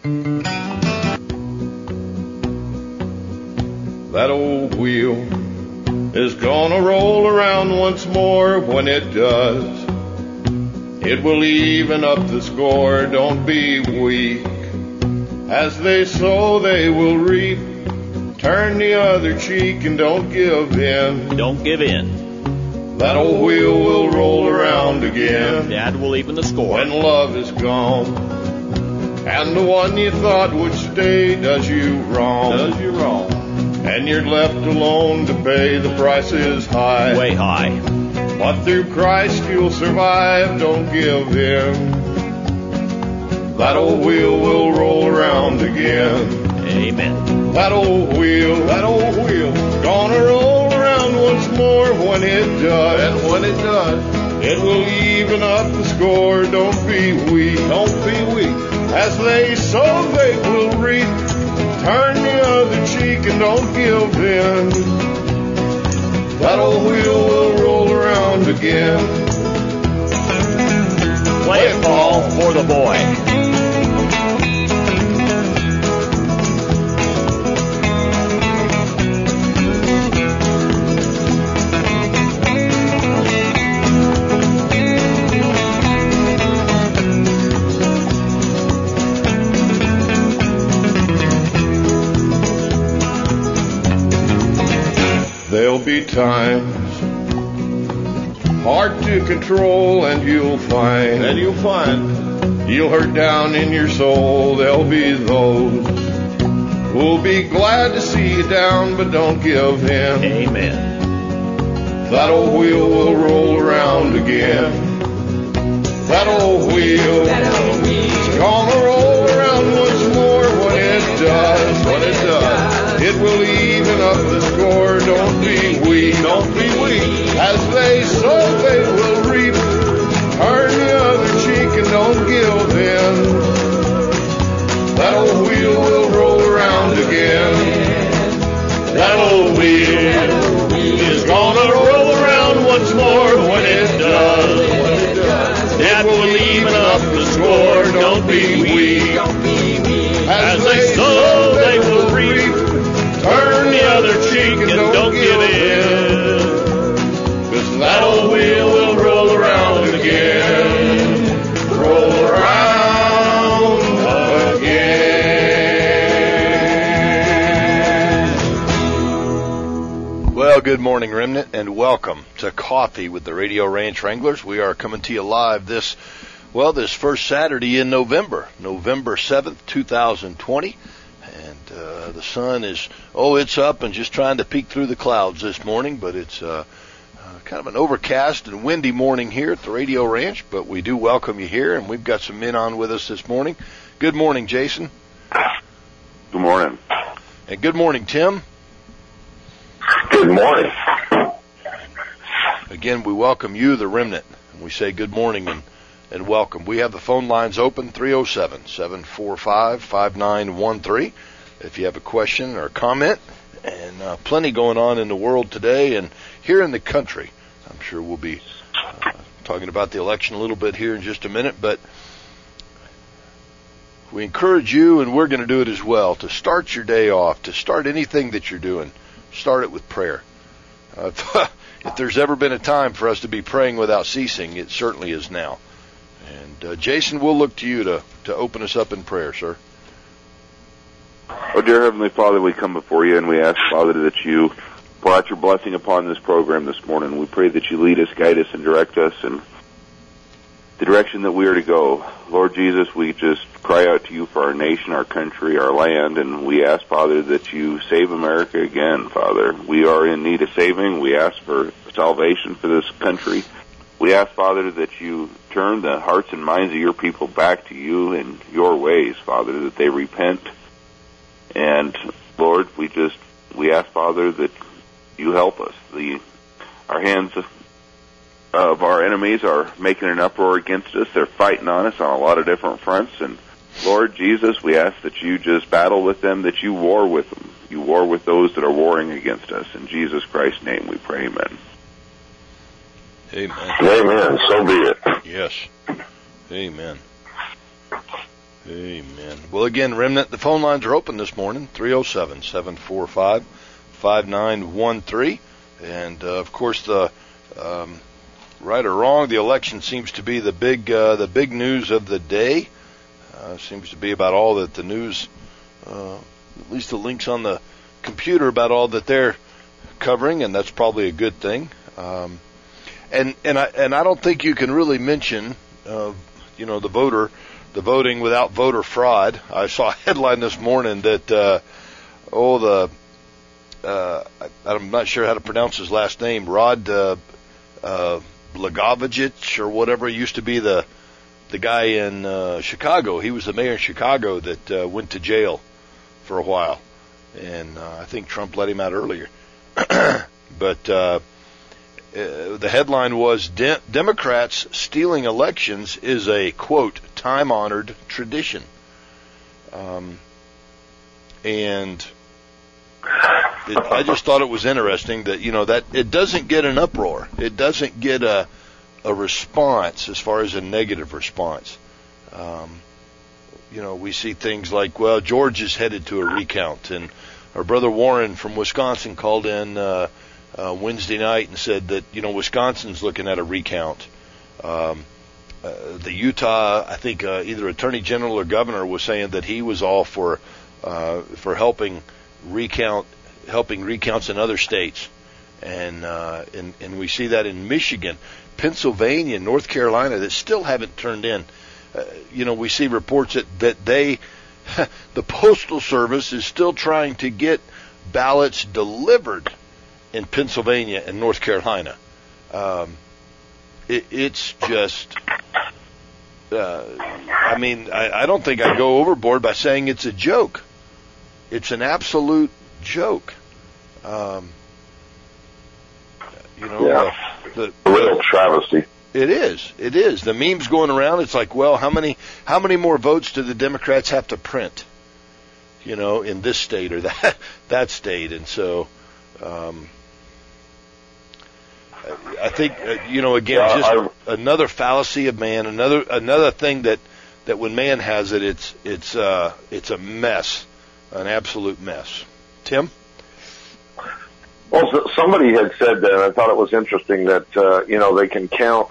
That old wheel is gonna roll around once more. When it does, it will even up the score. Don't be weak. As they sow, they will reap. Turn the other cheek and don't give in. Don't give in. That old wheel will roll around again. Dad will even the score. When love is gone, and the one you thought would stay does you wrong. And you're left alone to pay. The price is high. Way high. But through Christ you'll survive. Don't give in. That old wheel will roll around again. Amen. That old wheel, gonna roll around once more. When it does, and when it does, it will even up the score. Don't be weak. As they sow, they will reap. Turn the other cheek and don't give in. That old wheel will roll around again. Play it, Paul, for the boy. There'll be times hard to control, and you'll find you'll hurt down in your soul. There'll be those who'll be glad to see you down, but don't give in. Amen. That old wheel will roll around again. That old wheel is gonna roll around once more. When it does, it will even up the score. Don't be weak. As they sow, they will reap. Turn the other cheek and don't give in. That old wheel will roll around again. That old wheel is gonna roll around once more. When it does, it will even up the score. Don't be weak. As they sow, they will reap. Turn the other cheek and don't give in. 'Cause that old wheel will roll around again. Roll around again. Well, good morning, Remnant, and welcome to Coffee with the Radio Ranch Wranglers. We are coming to you live this first Saturday in November 7th, 2020. And the sun is, it's up and just trying to peek through the clouds this morning, but it's kind of an overcast and windy morning here at the Radio Ranch, but we do welcome you here, and we've got some men on with us this morning. Good morning, Jason. Good morning. And good morning, Tim. Good morning. Again, we welcome you, the Remnant, and we say good morning and welcome. We have the phone lines open, 307-745-5913. If you have a question or a comment, and plenty going on in the world today and here in the country. I'm sure we'll be talking about the election a little bit here in just a minute, but we encourage you, and we're going to do it as well, to start your day off, to start anything that you're doing, start it with prayer. If there's ever been a time for us to be praying without ceasing, it certainly is now. And Jason, we'll look to you to open us up in prayer, sir. Oh, dear Heavenly Father, we come before you and we ask, Father, that you pour out your blessing upon this program this morning. We pray that you lead us, guide us, and direct us in the direction that we are to go. Lord Jesus, we just cry out to you for our nation, our country, our land, and we ask, Father, that you save America again, Father. We are in need of saving. We ask for salvation for this country. We ask, Father, that you turn the hearts and minds of your people back to you and your ways, Father, that they repent. And, Lord, we ask, Father, that you help us. Our hands of our enemies are making an uproar against us. They're fighting on us on a lot of different fronts. And, Lord Jesus, we ask that you just battle with them, that you war with them. You war with those that are warring against us. In Jesus Christ's name we pray, amen. Amen. Amen. So be it. Yes. Amen. Amen. Well, again, Remnant, the phone lines are open this morning, 307-745-5913. And, of course, the right or wrong, the election seems to be the big news of the day. Seems to be about all that the news, at least the links on the computer, about all that they're covering, and that's probably a good thing. And I don't think you can really mention, the voting without voter fraud. I saw a headline this morning that, I'm not sure how to pronounce his last name, Rod Blagojevich or whatever. He used to be the guy in Chicago. He was the mayor in Chicago that went to jail for a while, and I think Trump let him out earlier. But the headline was, Democrats stealing elections is a, quote, time-honored tradition. And I just thought it was interesting that, that it doesn't get an uproar. It doesn't get a response as far as a negative response. We see things like, well, George is headed to a recount, and our brother Warren from Wisconsin called in Wednesday night and said that, Wisconsin's looking at a recount. The Utah, I think, either Attorney General or Governor was saying that he was all for helping recounts in other states, and we see that in Michigan, Pennsylvania, North Carolina that still haven't turned in. We see reports that the Postal Service is still trying to get ballots delivered in Pennsylvania and North Carolina. It's just, I don't think I go overboard by saying it's a joke. It's an absolute joke. A real travesty. It is. The memes going around, it's like, well, how many more votes do the Democrats have to print, in this state or that state? And so, I think, again, just another fallacy of man, another thing that when man has it, it's a mess, an absolute mess. Tim? Well, somebody had said that, and I thought it was interesting that, they can count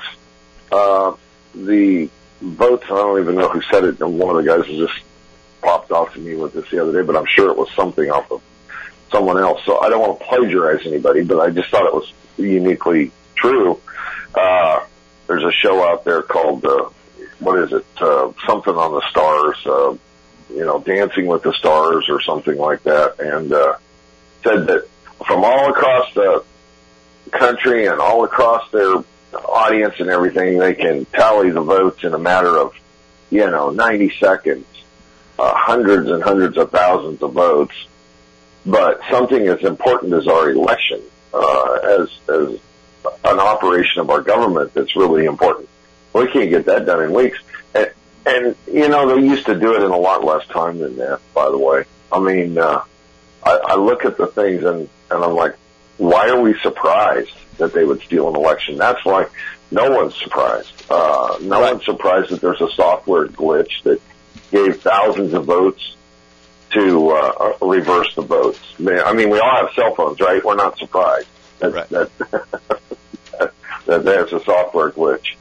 the votes. I don't even know who said it, and one of the guys just popped off to me with this the other day, but I'm sure it was something off of someone else. So I don't want to plagiarize anybody, but I just thought it was uniquely true. There's a show out there called, something on the Stars, Dancing with the Stars or something like that, and said that from all across the country and all across their audience and everything, they can tally the votes in a matter of, 90 seconds, hundreds and hundreds of thousands of votes. But something as important as our election, as an operation of our government that's really important, we can't get that done in weeks. And they used to do it in a lot less time than that, by the way. I mean, I look at the things and I'm like, why are we surprised that they would steal an election? That's why no one's surprised. No one's surprised that there's a software glitch that gave thousands of votes to reverse the votes. I mean, we all have cell phones, right? We're not surprised that there's a software glitch.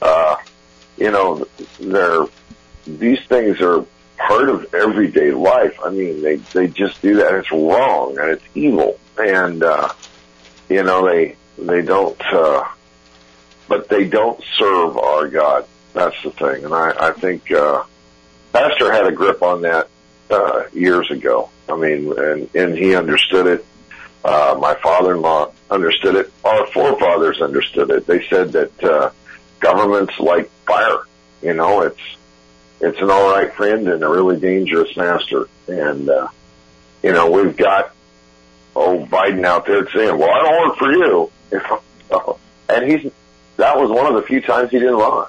These things are part of everyday life. I mean, they just do that. It's wrong and it's evil. And, they don't, but they don't serve our God. That's the thing. And I think, Pastor had a grip on that, years ago. I mean, and he understood it. My father-in-law understood it. Our forefathers understood it. They said that, government's like fire. It's an all right friend and a really dangerous master. And, we've got, Biden out there saying, well, I don't work for you. And that was one of the few times he didn't lie,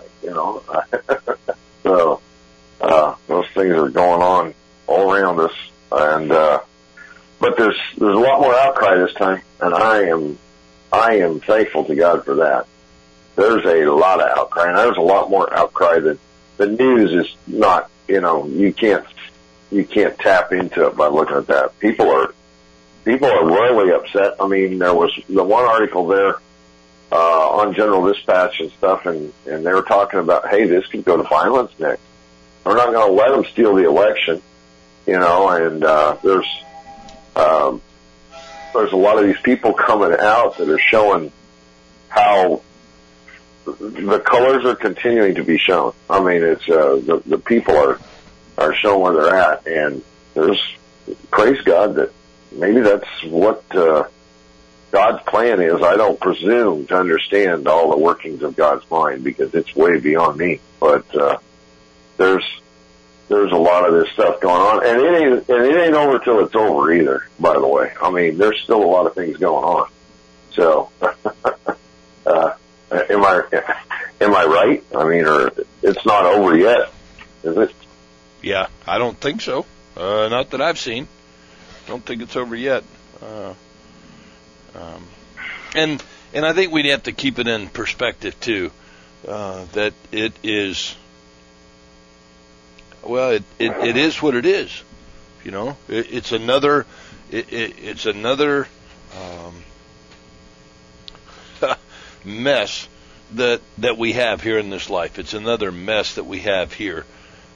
So, those things are going on all around us. And, but there's a lot more outcry this time. And I am thankful to God for that. There's a lot of outcry, and there's a lot more outcry that the news is not you can't tap into it by looking at that. People are royally upset. I mean, there was the one article there on General Dispatch and stuff, and they were talking about, hey, this could go to violence next. We're not going to let them steal the election, and there's a lot of these people coming out that are showing how the colors are continuing to be shown. I mean, it's the people are showing where they're at, and there's, praise God, that maybe that's what God's plan is. I don't presume to understand all the workings of God's mind because it's way beyond me. But there's a lot of this stuff going on, and it ain't over till it's over either. By the way, I mean, there's still a lot of things going on. So, am I right? I mean, or it's not over yet, is it? Yeah, I don't think so. Not that I've seen. Don't think it's over yet. And I think we'd have to keep it in perspective too. That it is. Well, it is what it is. It's another. It's another mess that we have here in this life. It's another mess that we have here.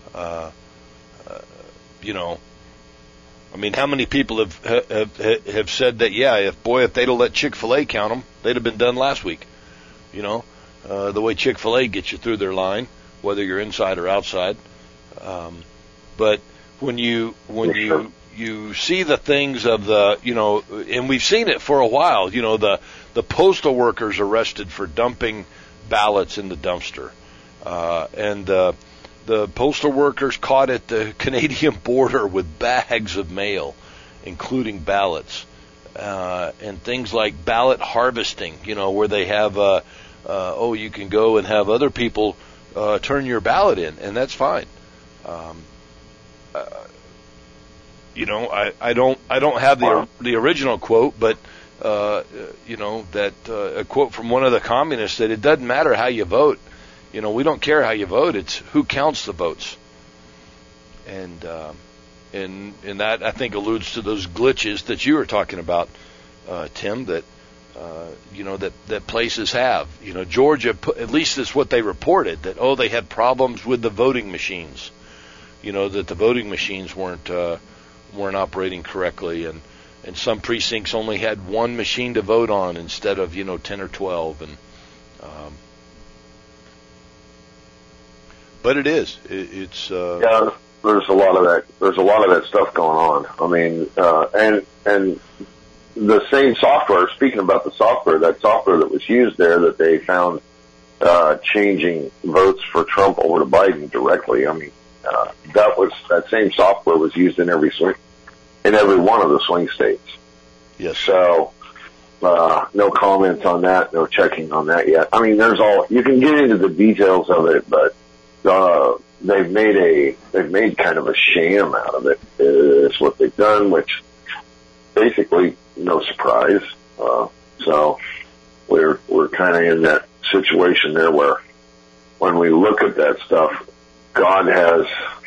I mean, how many people have said that? Yeah, if they'd have let Chick-fil-A count them, they'd have been done last week. The way Chick-fil-A gets you through their line, whether you're inside or outside. But when you see the things of the, and we've seen it for a while, the postal workers arrested for dumping ballots in the dumpster, and the postal workers caught at the Canadian border with bags of mail, including ballots, and things like ballot harvesting, where they have, you can go and have other people turn your ballot in, and that's fine. I don't have the original quote, but a quote from one of the communists that it doesn't matter how you vote. We don't care how you vote. It's who counts the votes. And that, I think, alludes to those glitches that you were talking about, Tim, that places have. Georgia, at least is what they reported, that, they had problems with the voting machines. That the voting machines weren't operating correctly, and some precincts only had one machine to vote on instead of 10 or 12, and but it is. It's yeah. There's a lot of that. There's a lot of that stuff going on. I mean, and the same software. Speaking about the software, that software that was used there that they found changing votes for Trump over to Biden directly. I mean, that same software was used in every one of the swing states. Yes. So no comments on that. No checking on that yet. I mean, you can get into the details of it, but they've made kind of a sham out of it. Is what they've done, which basically no surprise. So we're kind of in that situation there where when we look at that stuff, God has,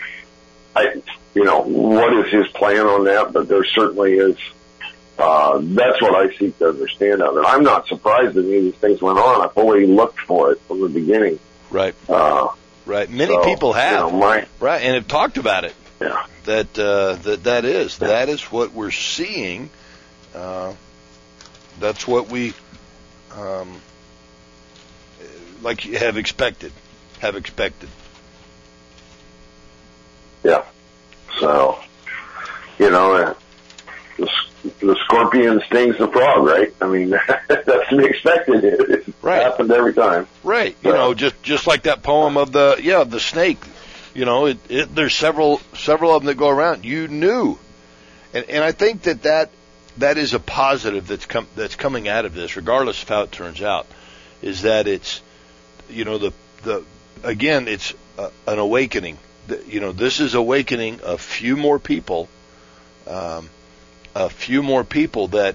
what is His plan on that? But there certainly is. That's what I seek to understand of it. I'm not surprised that any of these things went on. I fully looked for it from the beginning. Right. Right. Many people have. Right. And have talked about it. Yeah. That is what we're seeing. That's what we, have expected. Yeah. So, the scorpion stings the frog, right? I mean, that's to be expected. It happened every time. Right. So, just like that poem of the snake. There's several of them that go around. You knew. And I think that is a positive that's coming out of this, regardless of how it turns out, is that it's, again, it's an awakening. This is awakening a few more people that,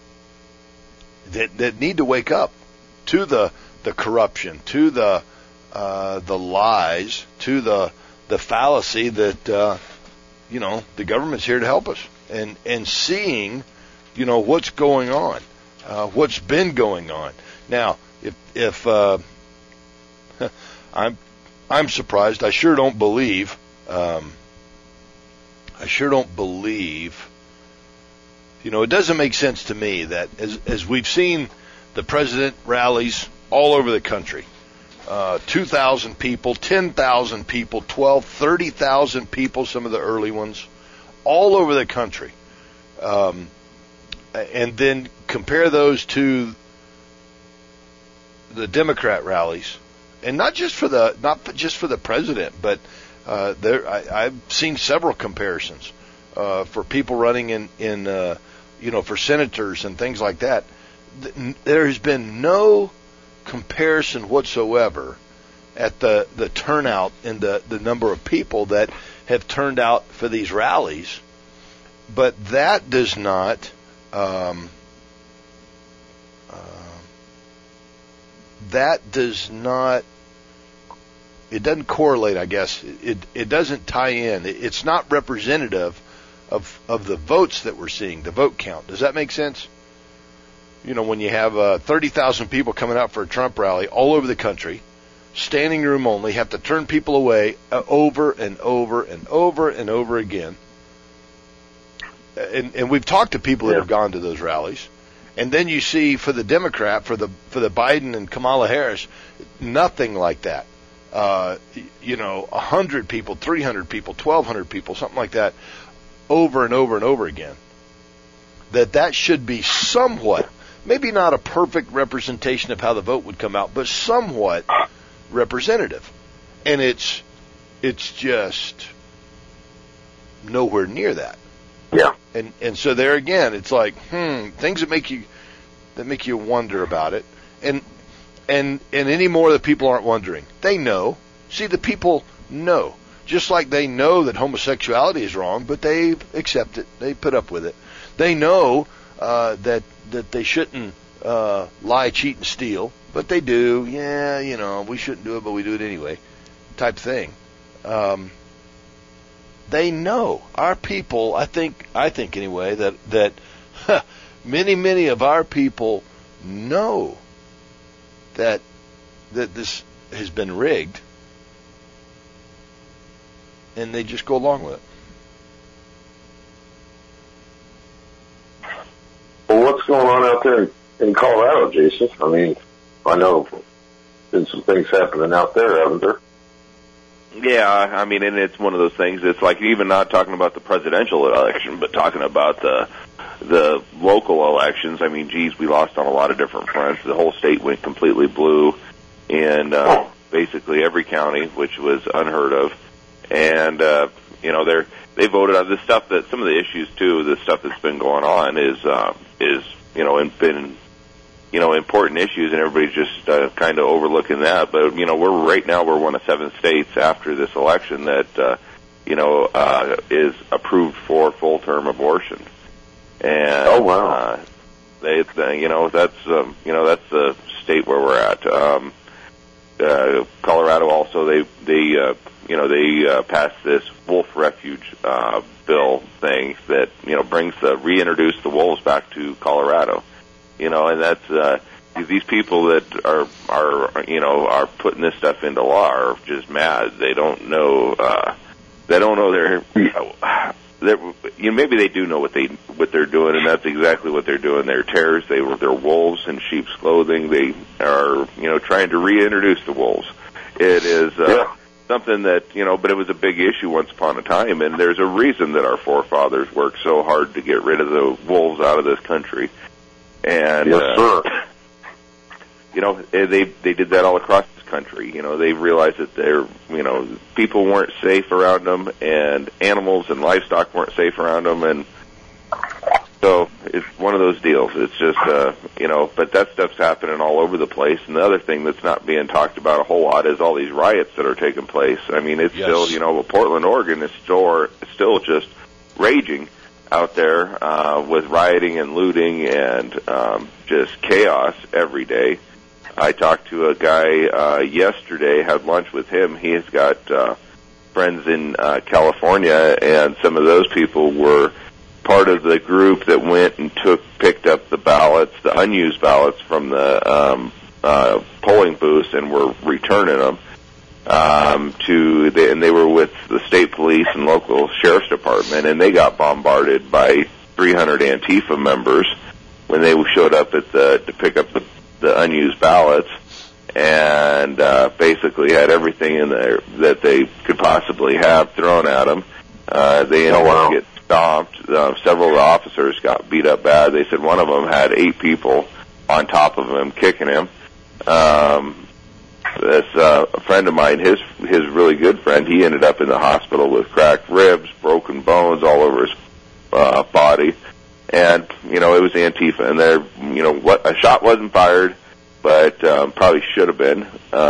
that need to wake up to the corruption, to the the lies, to the fallacy that the government's here to help us, and seeing what's going on, what's been going on. Now, if I'm surprised. I sure don't believe. It doesn't make sense to me that as we've seen the president rallies all over the country, 2,000 people, 10,000 people, 12, 30,000 people, some of the early ones, all over the country, and then compare those to the Democrat rallies, and not just for the president, but I've seen several comparisons for people running in for senators and things like that. There has been no comparison whatsoever at the turnout and the number of people that have turned out for these rallies, but that does not it doesn't correlate, I guess. It doesn't tie in. It's not representative of the votes that we're seeing, the vote count. Does that make sense? When you have 30,000 people coming out for a Trump rally all over the country, standing room only, have to turn people away over and over and over and over again. And we've talked to people that have gone to those rallies. And then you see for the Democrat, for the Biden and Kamala Harris, nothing like that. 100 people, 300 people, 1,200 people, something like that, over and over and over again. That should be somewhat, maybe not a perfect representation of how the vote would come out, but somewhat representative. And it's just nowhere near that. Yeah. And so there again, it's like, things that make you wonder about it. And anymore the people aren't wondering. They know. See, the people know. Just like they know that homosexuality is wrong, but they accept it. They put up with it. They know that they shouldn't lie, cheat, and steal, but they do. Yeah, we shouldn't do it, but we do it anyway, type thing. They know. Our people, I think anyway, that many of our people know that this has been rigged, and they just go along with it. Well, what's going on out there in Colorado, Jason? I mean, I know there's some things happening out there, haven't there? Yeah, I mean, and it's one of those things. It's like even not talking about the presidential election, but talking about the local elections. I mean, geez, we lost on a lot of different fronts. The whole state went completely blue in basically every county, which was unheard of. And they voted on this stuff. That some of the issues too, the stuff that's been going on is been important issues, and everybody's just kind of overlooking that. But we're one of 7 states after this election that is approved for full-term abortion. And oh wow, that's the state where we're at. Colorado also they passed this wolf refuge bill thing that reintroduce the wolves back to Colorado. And that's these people that are putting this stuff into law are just mad. They don't know. Maybe they do know what they're doing, and that's exactly what they're doing. They're terrorists. They're wolves in sheep's clothing. They are trying to reintroduce the wolves. It is something that but it was a big issue once upon a time, and there's a reason that our forefathers worked so hard to get rid of the wolves out of this country. And yes, sir. They did that all across this country. They realized that people weren't safe around them, and animals and livestock weren't safe around them, and so it's one of those deals. It's just but that stuff's happening all over the place. And the other thing that's not being talked about a whole lot is all these riots that are taking place. I mean, it's still Portland, Oregon is still just raging out there with rioting and looting and just chaos every day. I talked to a guy yesterday, had lunch with him. He has got friends in California, and some of those people were part of the group that went and picked up the ballots, the unused ballots from the polling booths, and were returning them and they were with the state police and local sheriff's department, and they got bombarded by 300 Antifa members when they showed up to pick up the unused ballots, and basically had everything in there that they could possibly have thrown at them. They ended up getting stomped. Several of the officers got beat up bad. They said one of them had 8 people on top of him kicking him. A friend of mine, his really good friend, he ended up in the hospital with cracked ribs, broken bones all over his body. And, you know, it was Antifa, and a shot wasn't fired, but probably should have been.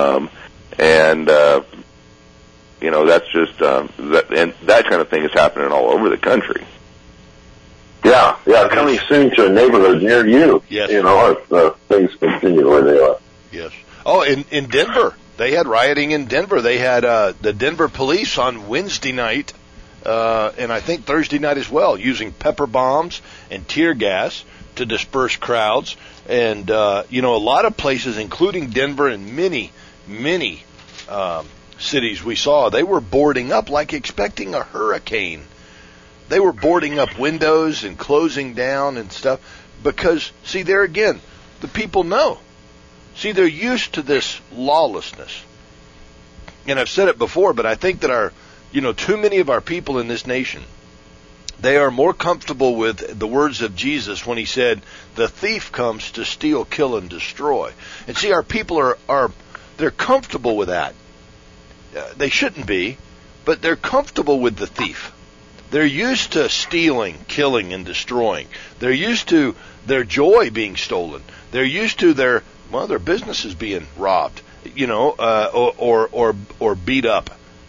You know, that's just that kind of thing is happening all over the country. Yeah, coming soon to a neighborhood near you. Yes. You know, if things continue where they are. Yes. Oh, in Denver, they had rioting in Denver. They had the Denver police on Wednesday night, and I think Thursday night as well, using pepper bombs and tear gas to disperse crowds. And, you know, a lot of places, including Denver and many cities we saw, they were boarding up like expecting a hurricane. They were boarding up windows and closing down and stuff because, see, there again, the people know. See, they're used to this lawlessness. And I've said it before, but I think that too many of our people in this nation, they are more comfortable with the words of Jesus when he said, the thief comes to steal, kill, and destroy. And see, our people they're comfortable with that. They shouldn't be, but they're comfortable with the thief. They're used to stealing, killing, and destroying. They're used to their joy being stolen. They're used to their businesses being robbed, or beat up.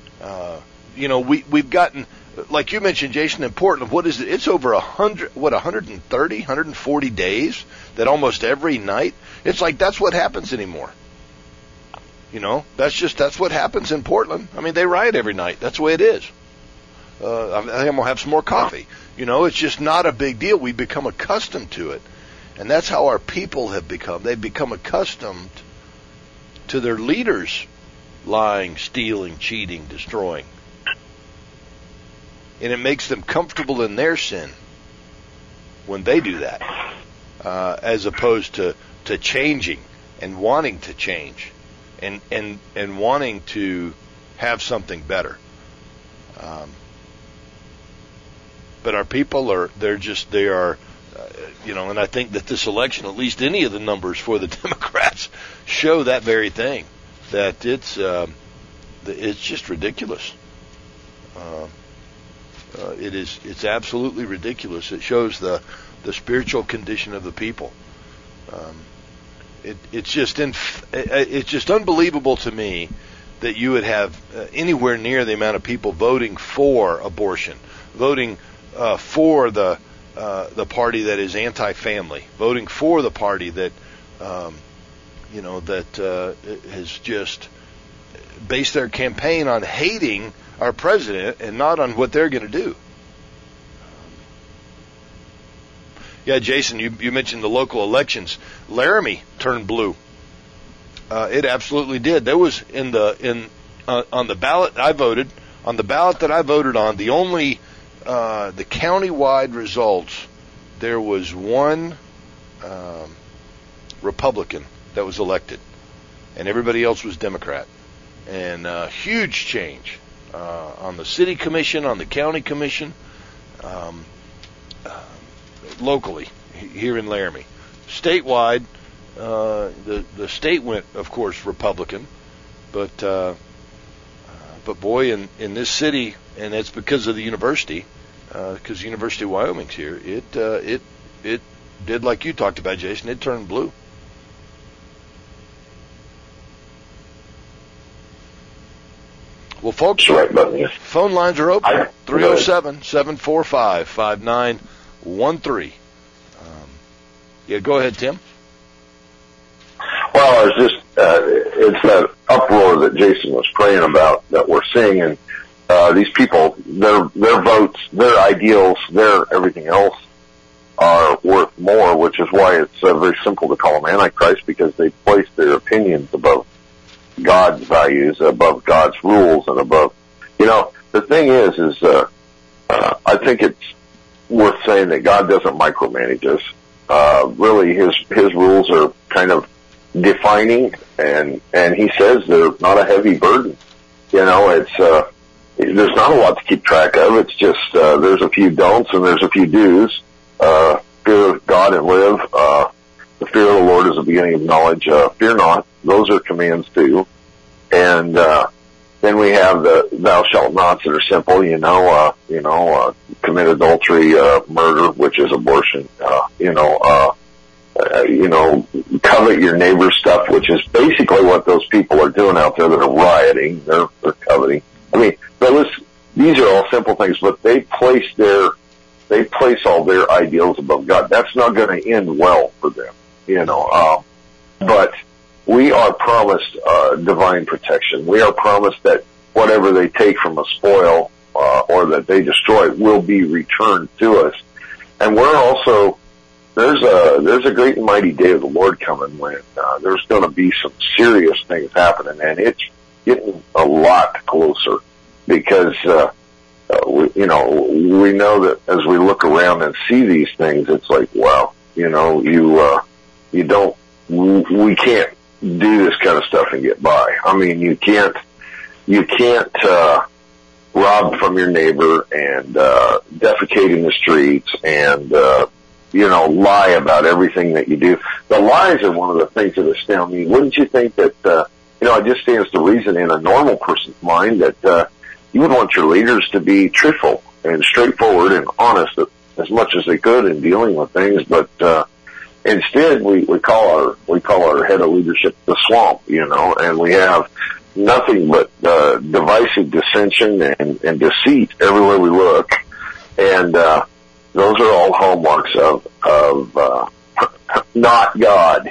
We've gotten, like you mentioned, Jason, in Portland, what is it? It's over 130, 140 days that almost every night. It's like that's what happens anymore. You know, that's what happens in Portland. I mean, they riot every night. That's the way it is. I think I'm going to have some more coffee. You know, it's just not a big deal. We've become accustomed to it. And that's how our people have become. They've become accustomed to their leaders lying, stealing, cheating, destroying. And it makes them comfortable in their sin when they do that, as opposed to changing and wanting to change and wanting to have something better. But our people and I think that this election, at least any of the numbers for the Democrats, show that very thing, that it's just ridiculous. It's absolutely ridiculous. It shows the spiritual condition of the people. It's just unbelievable to me that you would have anywhere near the amount of people voting for abortion, voting for the party that is anti-family, voting for the party that has just based their campaign on hating our president and not on what they're going to do. Yeah, Jason, you mentioned the local elections. Laramie turned blue. It absolutely did. There was on the ballot I voted, on the ballot that I voted on, the only the county-wide results, there was one Republican that was elected, and everybody else was Democrat. And huge change on the city commission, on the county commission, locally here in Laramie. Statewide, the state went, of course, Republican, but boy, in this city, and it's because of the university, because the University of Wyoming's here, it did like you talked about, Jason. It turned blue. Well, folks, phone lines are open. 307-745-5913. Yeah, go ahead, Tim. Well, it's just it's that uproar that Jason was praying about that we're seeing, and these people, their votes, their ideals, their everything else are worth more, which is why it's very simple to call them Antichrist, because they place their opinions above God's values, above God's rules, and above, the thing is I think it's worth saying that God doesn't micromanage us. Really, his rules are kind of defining, and he says they're not a heavy burden. It's there's not a lot to keep track of. It's just there's a few don'ts and there's a few do's. Fear of God and live. The fear of the Lord is the beginning of knowledge. Fear not. Those are commands too. And then we have the thou shalt nots that are simple. Commit adultery, murder, which is abortion. Covet your neighbor's stuff, which is basically what those people are doing out there that are rioting. They're coveting. I mean, these are all simple things, but they place all their ideals above God. That's not going to end well for them, but we are promised divine protection. We are promised that whatever they take from a spoil or that they destroy will be returned to us. And we're also there's a great and mighty day of the Lord coming when there's going to be some serious things happening, and it's getting a lot closer because we know that as we look around and see these things, it's like, wow, we can't do this kind of stuff and get by. I mean, you can't rob from your neighbor and defecate in the streets and lie about everything that you do. The lies are one of the things that astound me. Wouldn't you think that it just stands to reason in a normal person's mind that you would want your leaders to be truthful and straightforward and honest as much as they could in dealing with things, but instead we call our head of leadership the swamp, and we have nothing but divisive dissension and deceit everywhere we look, and those are all hallmarks of not God,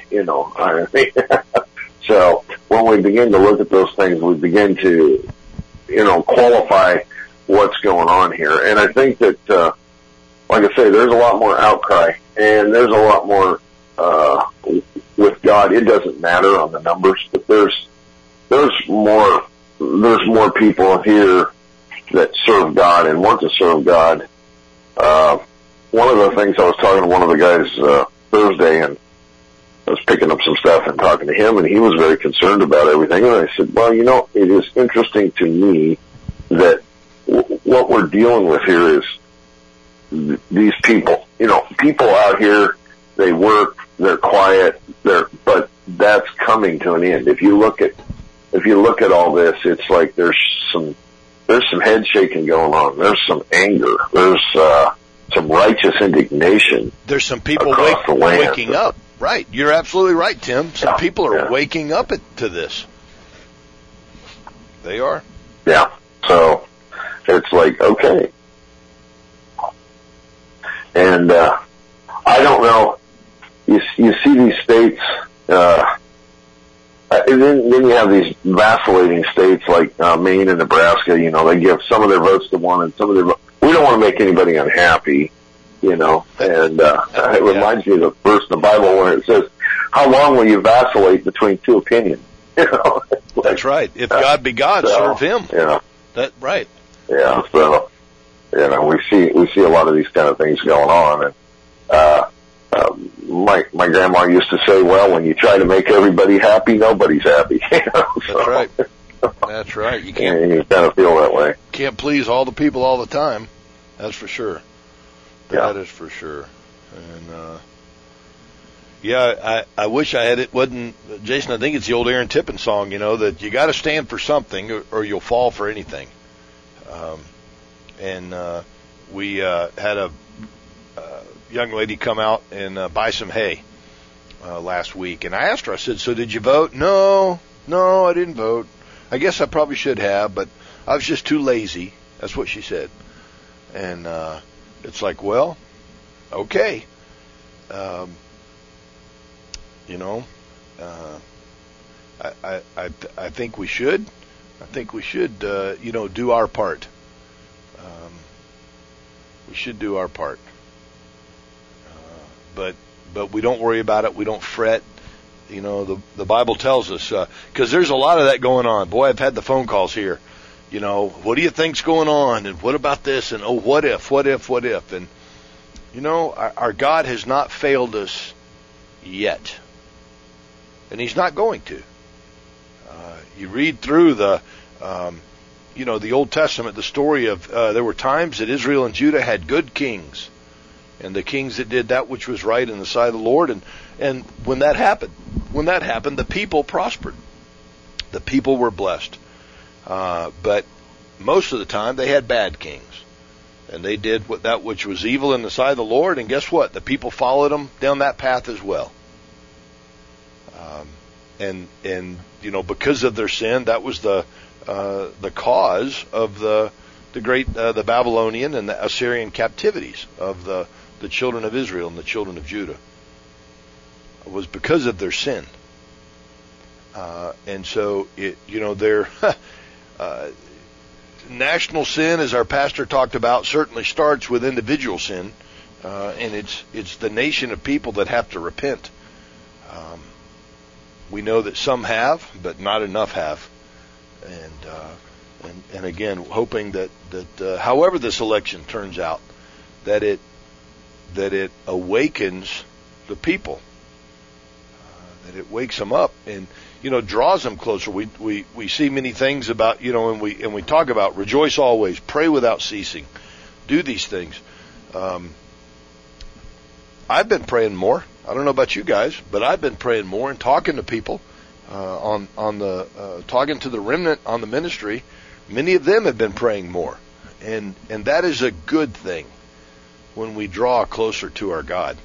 So when we begin to look at those things, we begin to qualify what's going on here. And I think that, like I say, there's a lot more outcry, and there's a lot more with God. It doesn't matter on the numbers, but there's more people here that serve God and want to serve God. One of the things I was talking to one of the guys Thursday, and I was picking up some stuff and talking to him, and he was very concerned about everything. And I said, well, it is interesting to me that what we're dealing with here is these people. People out here, they work, they're quiet, but that's coming to an end. If you look at all this, it's like there's some head shaking going on. There's some anger. There's some righteous indignation. There's some people waking up. Right. You're absolutely right, Tim. Some people are waking up to this. They are. Yeah. So it's like, okay. And I don't know. You see these states, and then you have these vacillating states like Maine and Nebraska. They give some of their votes to one and some of their votes. We don't want to make anybody unhappy, and it reminds me of the verse in the Bible where it says, how long will you vacillate between two opinions? That's right. If God be God, serve him. Yeah. That's right. Yeah, so, we see a lot of these kind of things going on, and my grandma used to say, well, when you try to make everybody happy, nobody's happy. That's right. That's right. You kind of feel that way. Can't please all the people all the time. That's for sure. That is for sure. And I wish I had it. Wasn't Jason? I think it's the old Aaron Tippin song. That you got to stand for something, or you'll fall for anything. We had a young lady come out and buy some hay last week, and I asked her. I said, "So did you vote?" No, I didn't vote. I guess I probably should have, but I was just too lazy. That's what she said. And it's like, well, okay. I think we should. I think we should, do our part. We should do our part. But we don't worry about it. We don't fret. The Bible tells us, because there's a lot of that going on. Boy, I've had the phone calls here. What do you think's going on? And what about this? And, what if? And, our God has not failed us yet. And He's not going to. You read through the Old Testament, the story of, there were times that Israel and Judah had good kings. And the kings that did that which was right in the sight of the Lord. And when that happened, the people prospered. The people were blessed. But most of the time they had bad kings. And they did that which was evil in the sight of the Lord. And guess what? The people followed them down that path as well. Because of their sin, that was the cause of the great the Babylonian and the Assyrian captivities of the children of Israel and the children of Judah. It was because of their sin. And so their national sin, as our pastor talked about, certainly starts with individual sin, and it's the nation of people that have to repent. We know that some have, but not enough have, and again, hoping that however this election turns out, that it awakens the people, that it wakes them up and draws them closer. We see many things about and we talk about rejoice always, pray without ceasing, do these things. I've been praying more. I don't know about you guys, but I've been praying more and talking to people talking to the remnant on the ministry. Many of them have been praying more, and that is a good thing when we draw closer to our God.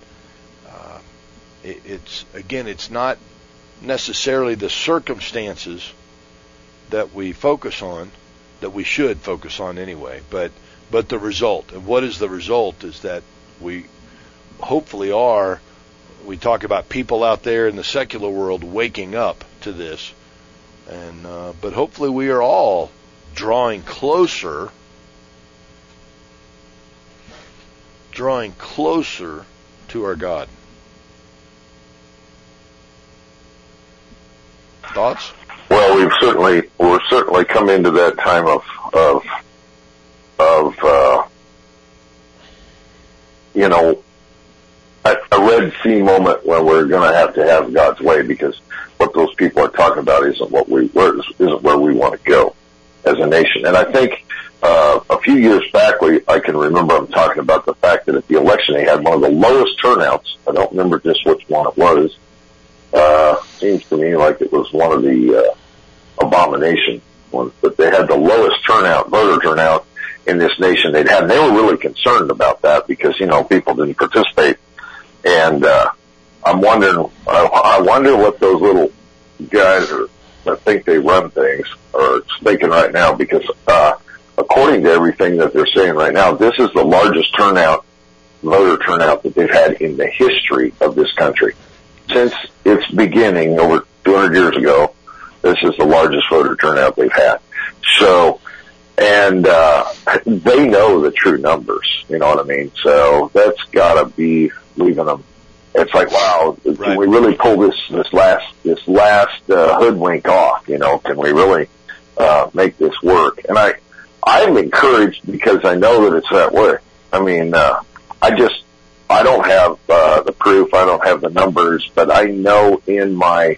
It's not necessarily the circumstances that we focus on, that we should focus on anyway, but the result. And what is the result is that we hopefully we talk about people out there in the secular world waking up to this, but hopefully we are all drawing closer to our God. Thoughts? Well, we're certainly come into that time of a Red Sea moment when we're going to have God's way, because what those people are talking about isn't where we want to go as a nation. And I think a few years back, I can remember them talking about the fact that at the election they had one of the lowest turnouts. I don't remember just which one it was. Seems to me like it was one of the abomination ones, but they had the lowest voter turnout in this nation they'd had. And they were really concerned about that because people didn't participate. And I'm wondering, I wonder what those little guys that think they run things are thinking right now, because according to everything that they're saying right now, this is the largest voter turnout that they've had in the history of this country. Since its beginning over 200 years ago, this is the largest voter turnout they've had. So, and they know the true numbers, you know what I mean? So that's gotta be leaving them. It's like, wow, right. Can we really pull this last hoodwink off? Can we really make this work? And I'm encouraged because I know that it's that way. I mean, I don't have the proof, I don't have the numbers, but I know in my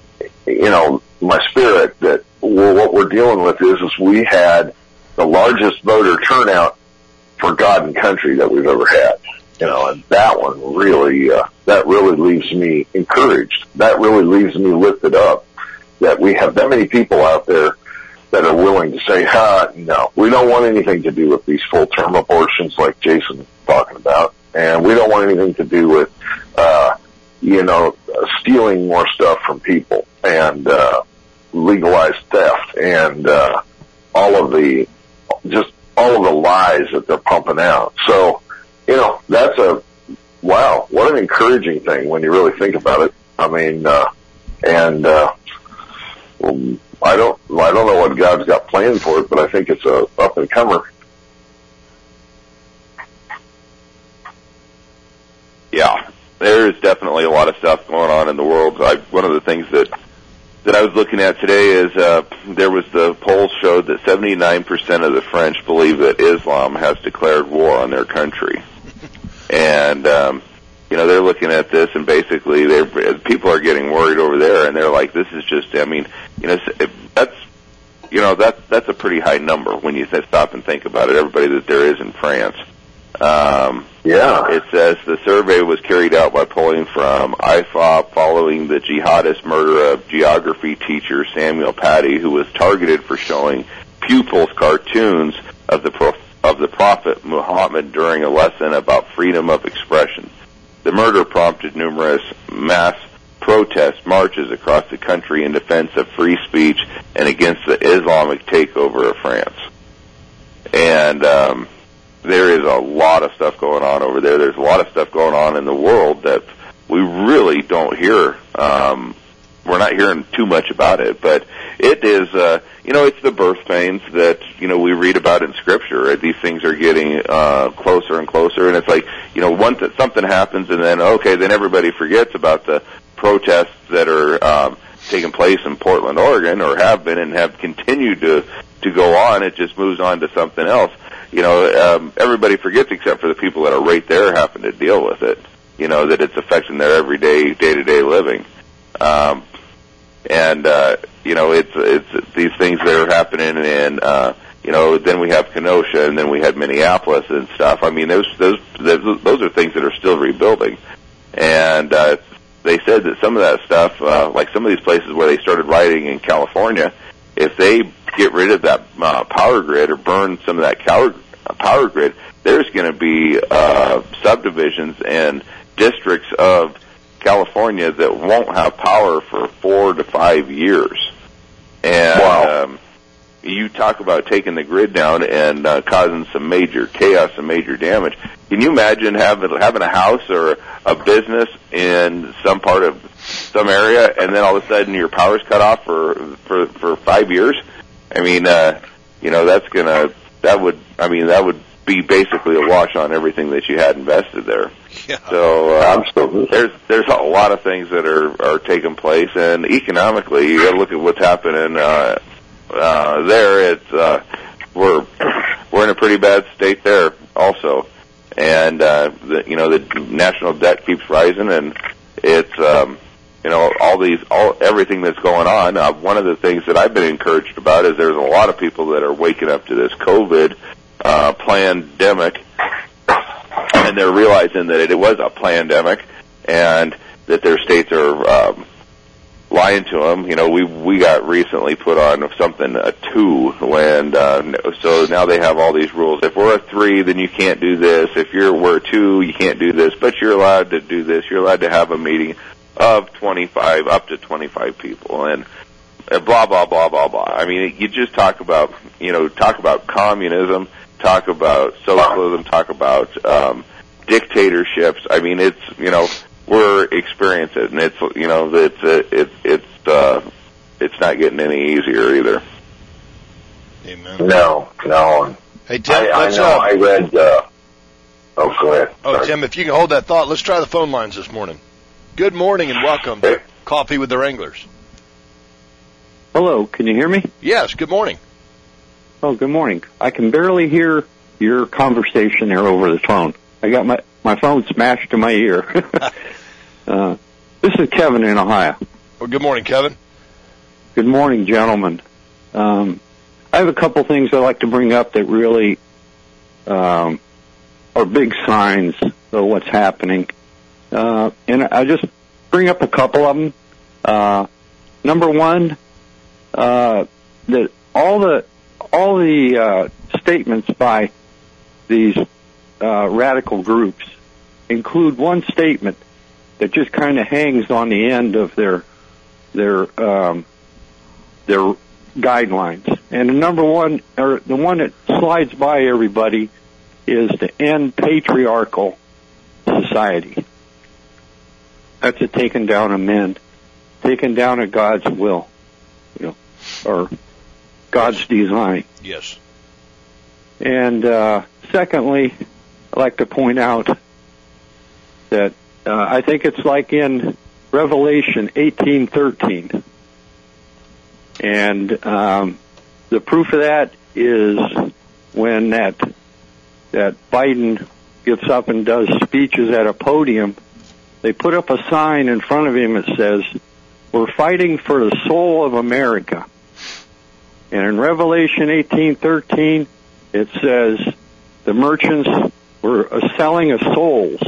spirit that what we're dealing with is we had the largest voter turnout for God and country that we've ever had. And that one really, that really leaves me encouraged. That really leaves me lifted up that we have that many people out there that are willing to say, no, we don't want anything to do with these full-term abortions like Jason was talking about. And we don't want anything to do with, stealing more stuff from people and, legalized theft and, all of the lies that they're pumping out. So, that's wow, what an encouraging thing when you really think about it. I mean, I don't know what God's got planned for it, but I think it's a up and comer. Yeah, there's definitely a lot of stuff going on in the world. One of the things that I was looking at today is there was the polls showed that 79% of the French believe that Islam has declared war on their country. And, they're looking at this, and basically people are getting worried over there, and they're like, this is just, that's a pretty high number when you stop and think about it, everybody that there is in France. It says the survey was carried out by polling from IFOP following the jihadist murder of geography teacher Samuel Paty, who was targeted for showing pupils cartoons of the Prophet Muhammad during a lesson about freedom of expression. The murder prompted numerous mass protest marches across the country in defense of free speech and against the Islamic takeover of France. And there is a lot of stuff going on over there. There's a lot of stuff going on in the world that we really don't hear. We're not hearing too much about it, but it is, it's the birth pains that, we read about in Scripture. These things are getting closer and closer, and it's like, something happens, and then everybody forgets about the protests that are taking place in Portland, Oregon, or have been and have continued to go on. It just moves on to something else. Everybody forgets except for the people that are right there having to deal with it, that it's affecting their everyday, day-to-day living. It's these things that are happening, and then we have Kenosha, and then we had Minneapolis and stuff. I mean, those are things that are still rebuilding, and they said that some of that stuff, like some of these places where they started rioting in California, if they get rid of that power grid or burn some of that power grid, there's going to be subdivisions and districts of California that won't have power for 4 to 5 years. And you talk about taking the grid down and causing some major chaos and major damage. Can you imagine having a house or a business in some part of some area, and then all of a sudden your power's cut off for 5 years? I mean, that would be basically a wash on everything that you had invested there. Yeah. So there's a lot of things that are taking place, and economically, you got to look at what's happening there. It's we're in a pretty bad state there also, and the national debt keeps rising, and it's everything that's going on. One of the things that I've been encouraged about is there's a lot of people that are waking up to this COVID pandemic, and they're realizing that it was a pandemic, and that their states are lying to them. We got recently put on something a 2, and so now they have all these rules. If we're a 3, then you can't do this. If we're a 2, you can't do this, but you're allowed to do this. You're allowed to have a meeting of up to 25 people, and blah blah blah blah blah. I mean, you just talk about communism, talk about socialism, talk about dictatorships. I mean, it's we're experiencing it, and it's not getting any easier either. Amen. No. Hey Tim, I read. Go ahead. Sorry. Tim, if you can hold that thought, let's try the phone lines this morning. Good morning and welcome to Coffee with the Wranglers. Hello, can you hear me? Yes, good morning. Oh, good morning. I can barely hear your conversation there over the phone. I got my phone smashed to my ear. This is Kevin in Ohio. Well, good morning, Kevin. Good morning, gentlemen. I have a couple things I'd like to bring up that really are big signs of what's happening. And I just bring up a couple of them. Number one, that all the statements by these radical groups include one statement that just kind of hangs on the end of their guidelines. And the number one, or the one that slides by everybody, is to end patriarchal society. That's a taken down of men, taken down of God's will. or God's design. Yes. And secondly, I'd like to point out that I think it's like in Revelation 18:13. And the proof of that is when that Biden gets up and does speeches at a podium, they put up a sign in front of him that says, "We're fighting for the soul of America." And in Revelation 18:13, it says the merchants were selling of souls.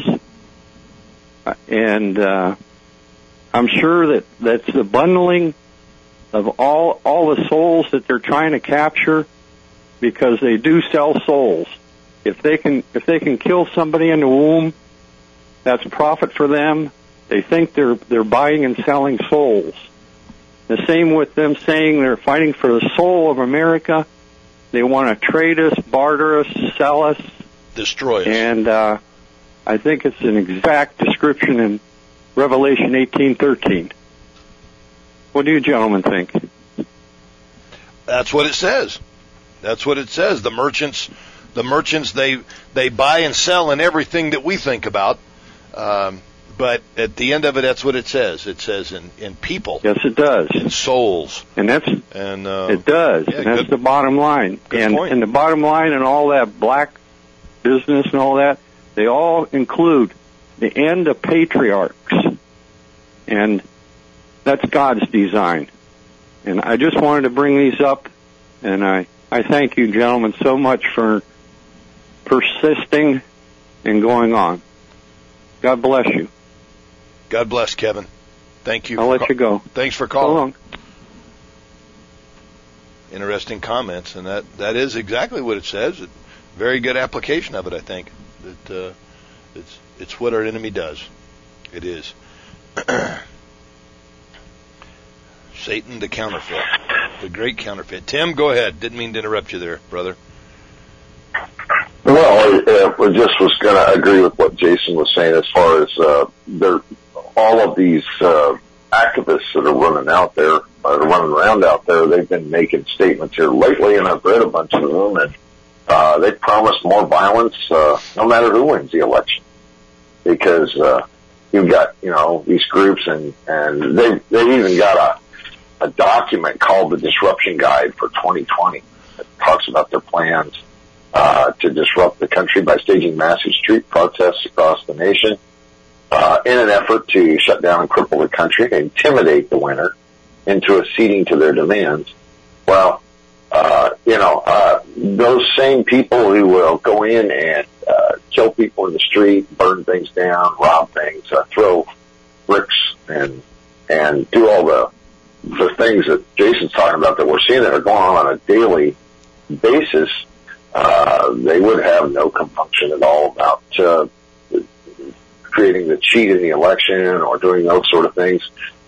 And I'm sure that that's the bundling of all the souls that they're trying to capture, because they do sell souls. If they can kill somebody in the womb, that's profit for them. They think they're buying and selling souls. The same with them saying they're fighting for the soul of America. They want to trade us, barter us, sell us, destroy us. And I think it's an exact description in Revelation 18:13. What do you gentlemen think? That's what it says. That's what it says. The merchants, they buy and sell in everything that we think about. But at the end of it, that's what it says. It says in people. Yes, it does. In souls. And it does. Yeah, and that's the bottom line. Point. And the bottom line and all that black business and all that, they all include the end of patriarchs. And that's God's design. And I just wanted to bring these up, and I thank you, gentlemen, so much for persisting and going on. God bless you. God bless, Kevin. Thank you. I'll let you go. Thanks for calling. So long. Interesting comments, and that is exactly what it says. Very good application of it, I think. It's what our enemy does. It is. Satan, the counterfeit, the great counterfeit. Tim, go ahead. Didn't mean to interrupt you there, brother. Well, I just was going to agree with what Jason was saying as far as all of these activists that are running around out there. They've been making statements here lately, and I've read a bunch of them, and they promise more violence no matter who wins the election, because you've got these groups, and they even got a document called the Disruption Guide for 2020 that talks about their plans to disrupt the country by staging massive street protests across the nation in an effort to shut down and cripple the country, intimidate the winner into acceding to their demands. Well, those same people who will go in and kill people in the street, burn things down, rob things, throw bricks, and do all the things that Jason's talking about that we're seeing that are going on a daily basis, they would have no compunction at all about creating the cheat in the election or doing those sort of things.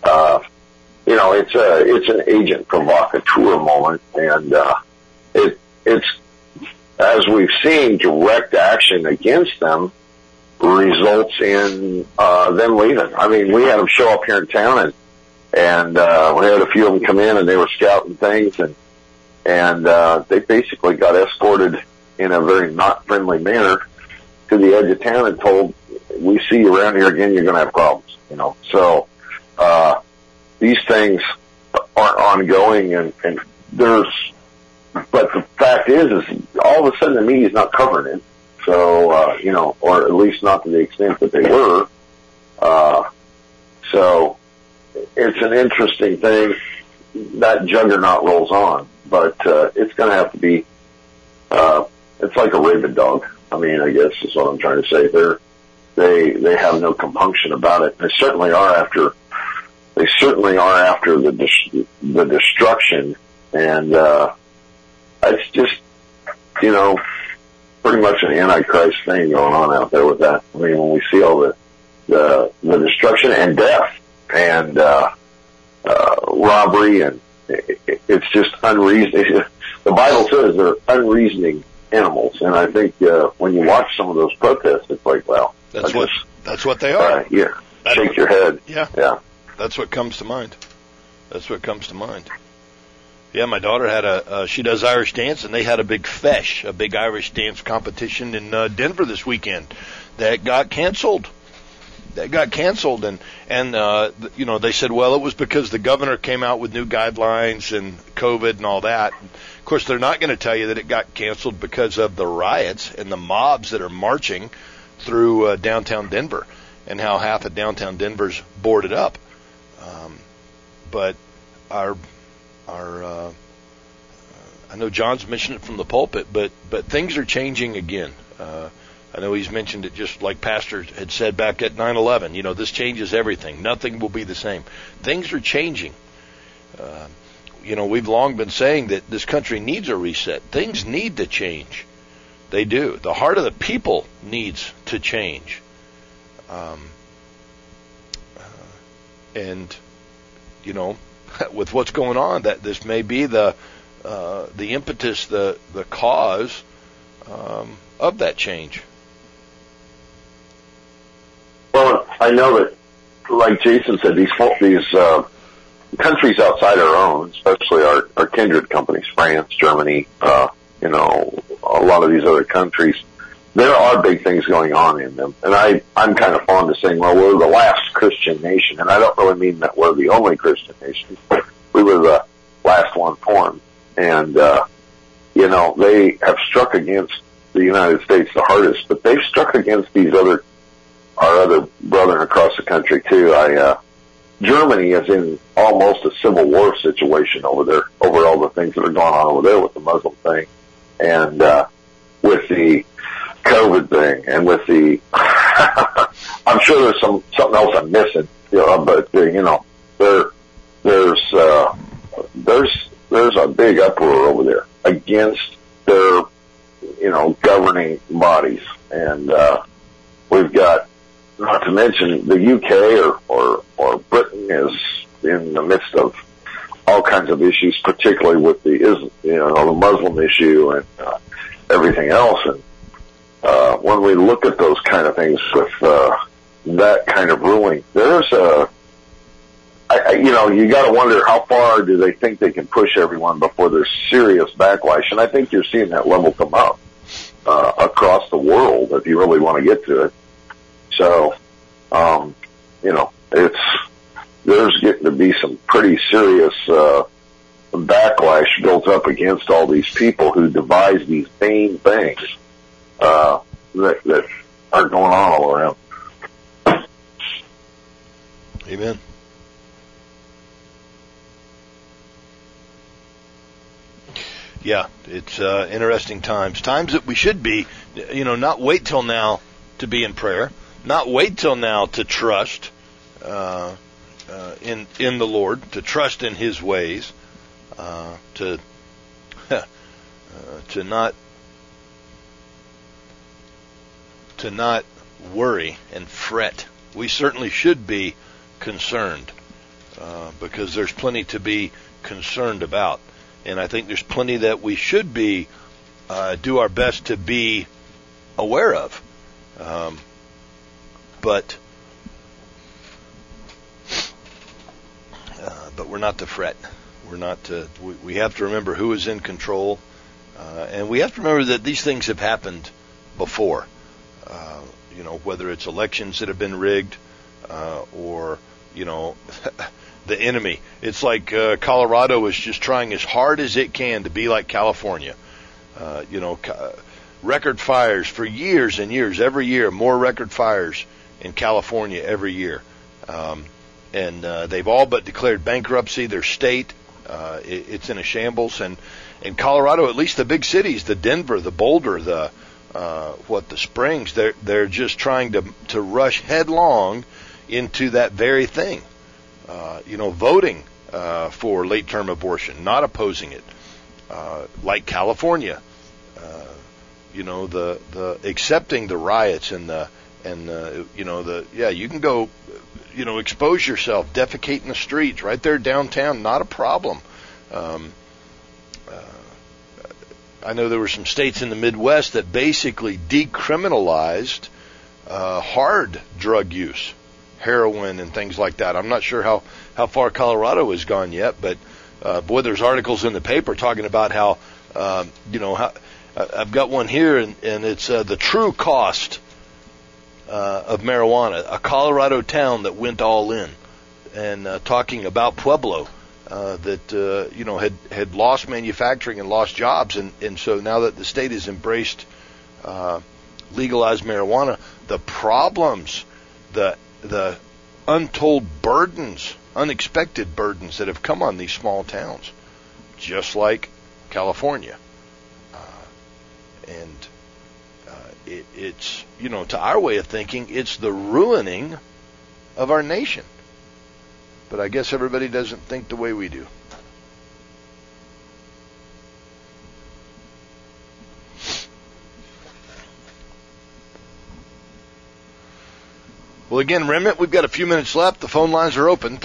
It's an agent provocateur moment, and it's as we've seen, direct action against them results in them leaving. I mean, we had them show up here in town, and we had a few of them come in, and they were scouting things, and they basically got escorted in a very not friendly manner to the edge of town and told, "We see you around here again, you're going to have problems." So these things are ongoing, and but the fact is all of a sudden the media's not covering it. So or at least not to the extent that they were. So it's an interesting thing. That juggernaut rolls on, but it's going to have to be. It's like a rabid dog. I mean, I guess is what I'm trying to say. They have no compunction about it. They certainly are after. They certainly are after the destruction, and it's just pretty much an antichrist thing going on out there with that. I mean, when we see all the destruction and death and robbery, and it's just unreasoning. The Bible says they're unreasoning animals, and I think when you watch some of those protests, it's like, well, that's what they are. Yeah, shake your head. Yeah. Yeah. That's what comes to mind. That's what comes to mind. Yeah, my daughter had she does Irish dance, and they had a big fesh, a big Irish dance competition in Denver this weekend that got canceled. And they said, well, it was because the governor came out with new guidelines and COVID and all that. Of course, they're not going to tell you that it got canceled because of the riots and the mobs that are marching through downtown Denver, and how half of downtown Denver's boarded up. But I know John's mentioned it from the pulpit, but things are changing again. I know he's mentioned it, just like Pastor had said back at 9/11. This changes everything. Nothing will be the same. Things are changing. We've long been saying that this country needs a reset. Things need to change. They do. The heart of the people needs to change. With what's going on, that this may be the impetus, the cause of that change. Well, I know that, like Jason said, these countries outside our own, especially our kindred companies, France, Germany, a lot of these other countries, there are big things going on in them. And I'm kind of fond of saying, well, we're the last Christian nation. And I don't really mean that we're the only Christian nation, but we were the last one formed. And, they have struck against the United States the hardest, but they've struck against our other brethren across the country too. Germany is in almost a civil war situation over there, over all the things that are going on over there with the Muslim thing, and with the COVID thing, and with the I'm sure there's something else I'm missing, but there's a big uproar over there against their governing bodies, and we've got, not to mention, the UK or Britain is in the midst of all kinds of issues, particularly with the Muslim issue and everything else. And when we look at those kind of things with that kind of ruling, there's you got to wonder how far do they think they can push everyone before there's serious backlash. And I think you're seeing that level come up across the world if you really want to get to it. So, there's getting to be some pretty serious backlash built up against all these people who devise these vain things that are going on all around. Amen. Yeah, it's interesting times that we should be, not wait till now to be in prayer, not wait till now to trust in the Lord, to trust in His ways, to not worry and fret. We certainly should be concerned because there's plenty to be concerned about. And I think there's plenty that we should be, do our best to be aware of. But we're not to fret. We're not to, we have to remember who is in control. And we have to remember that these things have happened before. Whether it's elections that have been rigged, or, the enemy. It's like Colorado is just trying as hard as it can to be like California. Record fires for years and years, every year, more record fires in California every year. And they've all but declared bankruptcy. Their state, it's in a shambles. And in Colorado, at least the big cities, the Denver, the Boulder, the Springs, they're just trying to rush headlong into that very thing. Voting for late-term abortion, not opposing it, like California. The accepting the riots and you can go, expose yourself, defecate in the streets right there downtown, not a problem. I know there were some states in the Midwest that basically decriminalized hard drug use, heroin and things like that. I'm not sure how far Colorado has gone yet, but boy, there's articles in the paper talking about how, how, I've got one here, and it's the true cost of marijuana, a Colorado town that went all in, and talking about Pueblo that had lost manufacturing and lost jobs, and so now that the state has embraced legalized marijuana, the problems, the untold burdens, unexpected burdens that have come on these small towns, just like California. It's, to our way of thinking, it's the ruining of our nation. But I guess everybody doesn't think the way we do. Well, again, Remnant, we've got a few minutes left. The phone lines are open,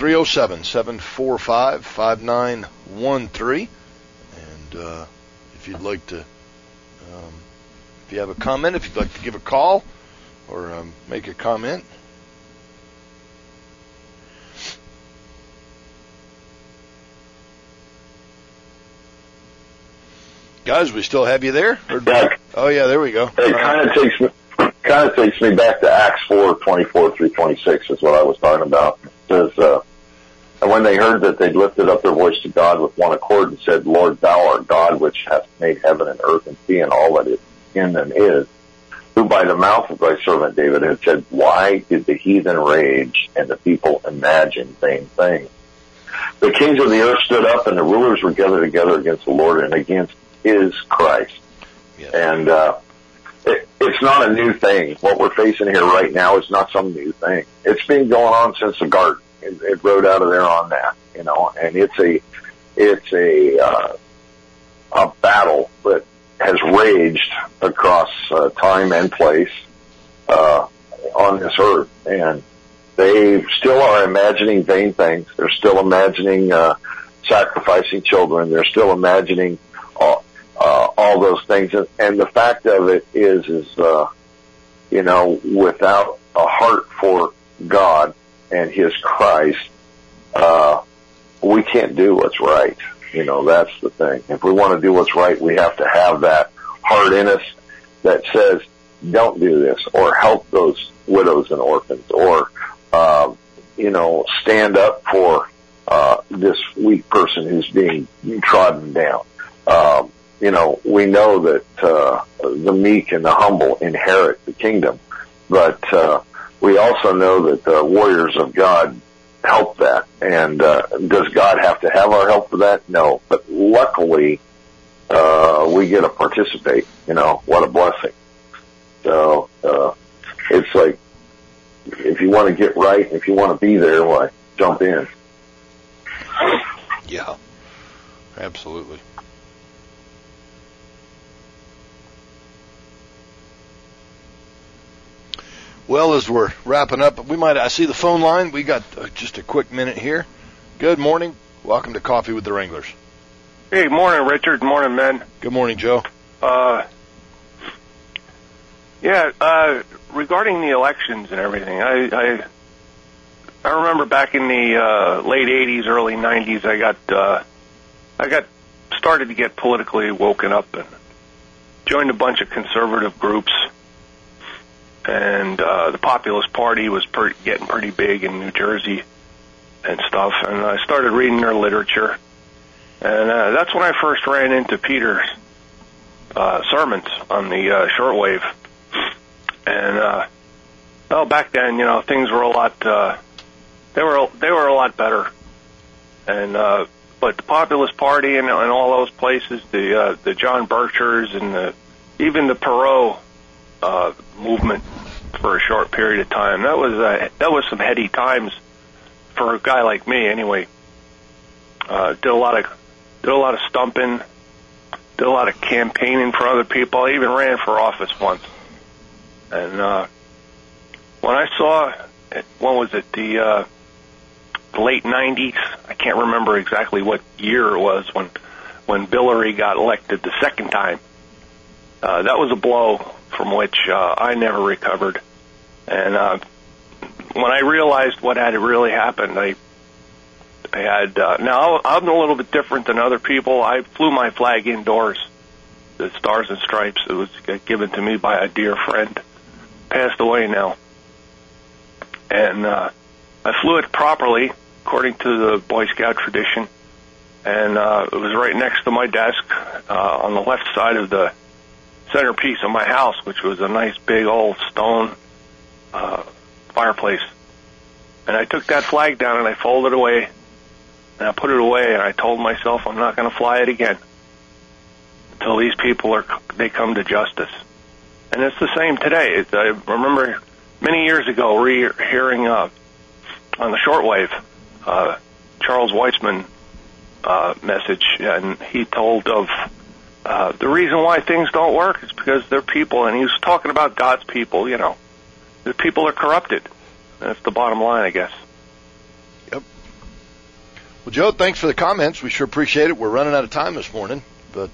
307-745-5913. And if you'd like to, if you have a comment, if you'd like to give a call or make a comment. Guys, we still have you there? Oh, yeah, there we go. It kind of takes me back to Acts 4:24-26 is what I was talking about. It says, and when they heard that, they lifted up their voice to God with one accord and said, Lord, thou art God, which hath made heaven and earth and sea and all that is in them is, who by the mouth of thy servant David had said, why did the heathen rage and the people imagine vain things? The kings of the earth stood up, and the rulers were gathered together against the Lord and against his Christ. Yes. And it's not a new thing. What we're facing here right now is not some new thing. It's been going on since the garden. It rode out of there on that, and it's a battle that has raged across time and place on this earth, and they still are imagining vain things. They're still imagining sacrificing children. They're still imagining all those things, and the fact of it is without a heart for God and his Christ, we can't do what's right. That's the thing. If we want to do what's right, we have to have that heart in us that says, don't do this, or help those widows and orphans, or, stand up for this weak person who's being trodden down. We know that the meek and the humble inherit the kingdom, but we also know that the warriors of God help that. And does God have to have our help for that? No. But luckily, we get to participate. What a blessing. So it's like, if you want to get right, if you want to be there, why, jump in. Yeah, absolutely. Well, as we're wrapping up, I see the phone line. We got just a quick minute here. Good morning. Welcome to Coffee with the Wranglers. Hey, morning, Richard. Morning, men. Good morning, Joe. Regarding the elections and everything, I remember back in the late 80s, early 90s, I got started to get politically woken up and joined a bunch of conservative groups. And the Populist Party was getting pretty big in New Jersey and stuff. And I started reading their literature. And that's when I first ran into Peter's sermons on the shortwave. And back then, things were a lot. They were a lot better. And but the Populist Party and all those places, the John Birchers and even the Perot movement for a short period of time. That was some heady times for a guy like me. Anyway, did a lot of stumping, did a lot of campaigning for other people. I even ran for office once. And when I saw, when was it, the late 90s? I can't remember exactly what year it was when Billary got elected the second time. That was a blow from which I never recovered. And when I realized what had really happened, They had, now I'm a little bit different than other people. I flew my flag indoors, the Stars and Stripes. It was given to me by a dear friend, passed away now. And I flew it properly, according to the Boy Scout tradition. And it was right next to my desk on the left side of the centerpiece of my house, which was a nice big old stone fireplace. And I took that flag down and I folded it away, and I put it away, and I told myself I'm not going to fly it again until these people they come to justice. And it's the same today. I remember many years ago hearing on the shortwave Charles Weitzman message, and he told of the reason why things don't work is because they're people, and he was talking about God's people. You know, the people are corrupted. That's the bottom line, I guess. Yep. Well, Joe, thanks for the comments. We sure appreciate it. We're running out of time this morning, but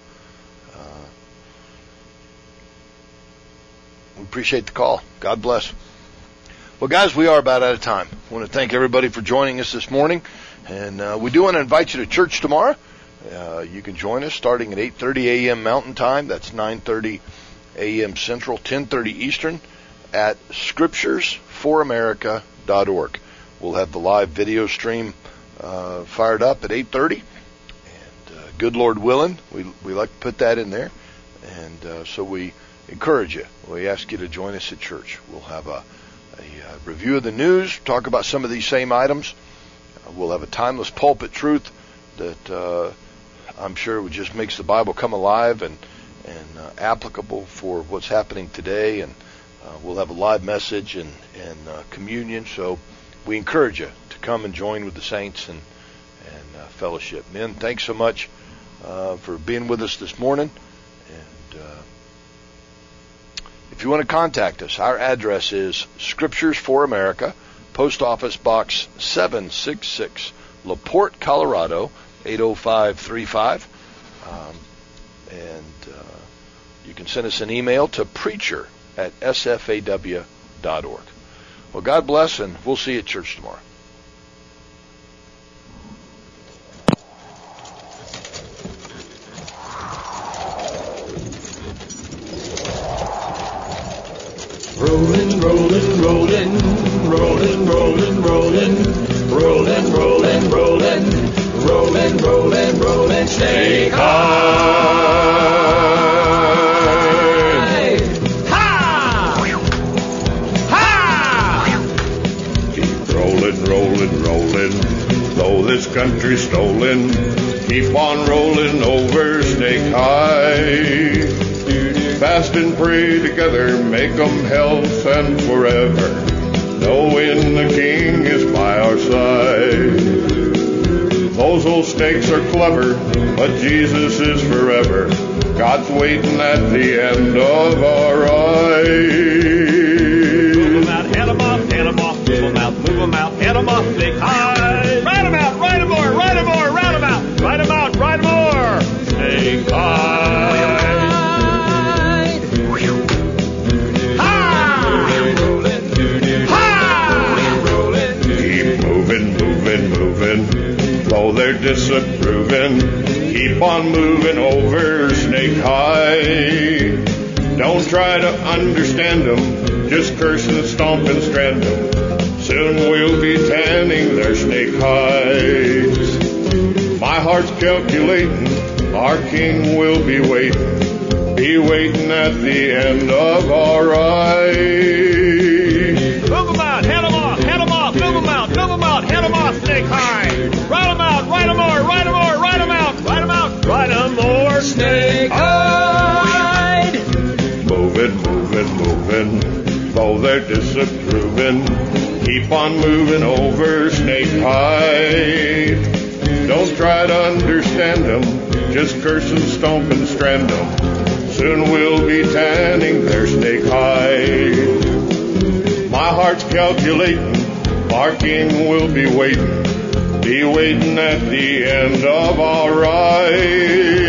we appreciate the call. God bless. Well, guys, we are about out of time. I want to thank everybody for joining us this morning, and we do want to invite you to church tomorrow. You can join us starting at 8:30 a.m. Mountain Time. That's 9:30 a.m. Central, 10:30 Eastern at scripturesforamerica.org. We'll have the live video stream fired up at 8:30, and good Lord willing, we like to put that in there, and so we encourage you. We ask you to join us at church. We'll have a review of the news, talk about some of these same items. We'll have a timeless pulpit truth that I'm sure just makes the Bible come alive and applicable for what's happening today, and we'll have a live message and communion. So we encourage you to come and join with the saints and fellowship. Men, thanks so much for being with us this morning. And if you want to contact us, our address is Scriptures for America, Post Office Box 766, LaPorte, Colorado 80535. And you can send us an email to preacher@sfaw.org. Well, God bless, and we'll see you at church tomorrow. Rolling, rolling, rolling, rolling, rolling, rolling, rolling, rolling, rolling, rolling, rolling, rolling, stay high. Ha! Ha! Keep rolling, rolling, rolling, though this country's stolen, keep on rolling over Snake High. Fast and pray together, make 'em health and forever, knowing the King is by our side. Those old snakes are clever, but Jesus is forever. God's waiting at the end of our ride. Move 'em out, head 'em off, head 'em off, move 'em out, move 'em out, head 'em off, Snake High. Ride 'em out, ride 'em more, ride 'em more, ride 'em out, ride 'em out, ride 'em more, Snake High. Though they're disapproving, keep on moving over Snake High. Don't try to understand them, just curse and stomp and strand them. Soon we'll be tanning their snake hides. My heart's calculating, our King will be waiting at the end of our ride. Move 'em out, head 'em off, head 'em off, move 'em out, move 'em out, head 'em off, Snake High. Ride 'em out, ride 'em more, ride 'em more, ride 'em out, ride 'em out, ride 'em more, Snake High. Moving, moving, moving, though they're disapproving, keep on moving over Snake High. Don't try to understand them, just curse and stomp and strand them. Soon we'll be tanning their snake hide. My heart's calculating, our King will be waiting at the end of our ride.